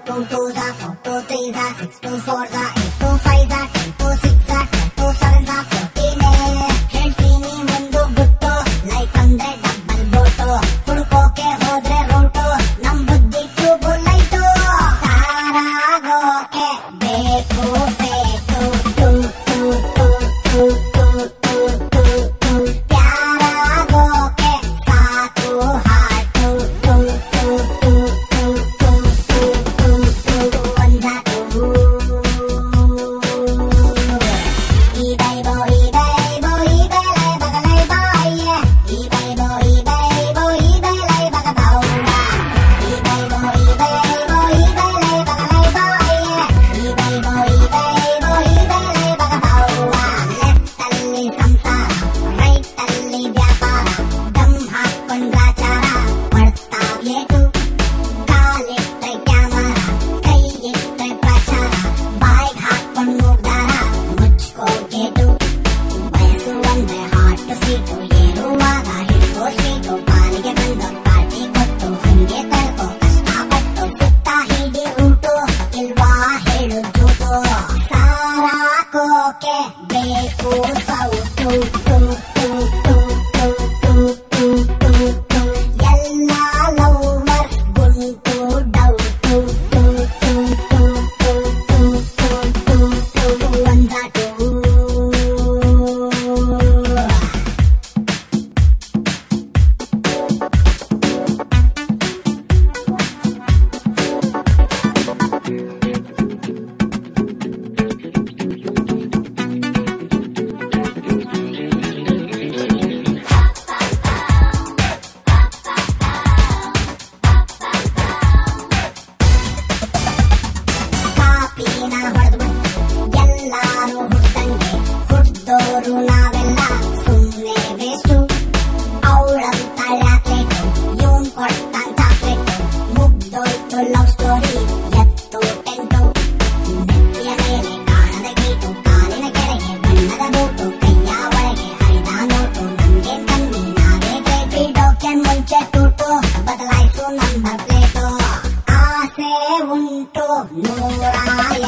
2 2s are 4 2 3s are 6 2 4s are 8 2 5s are 10 2 6 are 10 2 7s are 14. ಹೇಳ್ತೀನಿ ಒಂದು ಗುಟ್ಟು life ಅಂದ್ರೆ ಡಬಲ್ ಬೋಟು ಹುಡುಕೋಕೆ ಹೋದ್ರೆ ರೋಟು ನಮ್ ಬುದ್ಧಿ ಟ್ಯೂಬ್ ಲೈಟು ತಾರಾಗೋಕೆ ಬೇಕು ಫೇಟು ಟು ಟು ಟು ಟು ಟು ಟು ಟು ಟು ಪ್ಯಾರಾಗೋಕೆ ಸಾಕು ಹಾಟು ಟು ಟು ಟು ಟು ಟು ಟು ಟು ಟು ಒಂದಾಟು ಈ ಬೈಬೋ ಈ ಬೈಬೋ ಈ ಬೈಲೈ ಬಗಲೈ ಬಾಯೆ ಈ ಬೈಬೋ ಈ ಬೈಬೋ ಈ ಬೈಲೈ ಬಗ ಬೌಡ ಈ ಬೈಬೋ ಈ ಬೈಬೋ ಈ ಬೈಲೈ ಬಗಲೈ ಬಾಯೆ ಈ ಬೈಬೋ ಈ ಬೈಬೋ ಈ ಬೈಲೈ ಬಗ ಬೌಡ ಲೆಫ್ಟ್ ಅಲ್ಲಿ ಸಂಸಾರ ರೈಟ್ ಅಲ್ಲಿ ವ್ಯಾಪಾರ ದಮ್ ಹಾಕೊಂಡ್ರಾಚಾರ ಪಡ್ತಾವ್ ಏಟು ಕಾಲಿಟ್ರೆ ಕ್ಯಾಮರ ಕೈ ಇಟ್ರೆ ಪ್ರಚಾರ ಬಾಯ್ಗ್ ಹಾಕೊಂಡ್ ಮೂಗ್ದಾರ ಮುಚ್ಕೋ ಗೇಟು ವಯಸ್ಸು ಒಂದ್ರೆ ಹಾಟ್ ಸೀಟು ಏರುವಾಗ ಹಿಡ್ಕೋ ಸ್ವೀಟು ಪಾಲಿಗೆ ಬಂದೋರ್ ಪಾರ್ಟಿ ಕೊಟ್ಟು ಹಂಗೆ ತಡ್ಕೋ ಕಷ್ಟಪಟ್ಟು ಸುತ್ತ ಹಿಡಿ ರೂಟು ಇಲ್ವಾ ಹೇಳು ಜೂಟು ಸಾರಾಕೋಕೆ ಬೇಕು ಸೌಟು ಟು ಟು ಟು ಟು ಟು ಟು ಟು ಟು ಎಲ್ಲ ಲವರ್ಸ್ ಗುಂಟು ಡೌಟು ಟು ಟು ಟು ಟು ಟು ಟು ಟು ಟು ಒಂದಾಟು ಕಾಪಿನ ಹೊಡೆದು ಎಲ್ಲಾರು ಹುಡ್ದಂಗೆ ಹುಡ್ದೋರು ನಾವೆಲ್ಲ ಸುಮ್ನೆ ವೇಸ್ಟು ಅವಳಂತಾಳೆ ಅತ್ಲೇಟು ಇವನ್ ಕೊಡ್ತಾನ್ ಚಾಕ್ಲೇಟು ಮುಗ್ದೋಯ್ತು ಲವ್ ಸ್ಟೋರಿ ಎತ್ತು ಟೆಂಟು ನೆತ್ತಿಯ ಮೇಲೆ ಕಾಣದ ಗೀಟು ಕಾಲಿನ ಕೆಳಗೆ ಬಣ್ಣದ ಬೂಟು ಕೈಯ ಒಳಗೆ ಹರಿದ ನೋಟು ನಮ್ಗೆ ಕಮ್ಮಿ ನಾವೇ ಗ್ರೇಟ್ ಬಿಡೋಕೆ ಮುಂಚೆ ಟೂಟು ಬದಲಾಯಿಸು ನಂಬರ್ ಪ್ಲೇಟು ಆಸೆ ಉಂಟು 100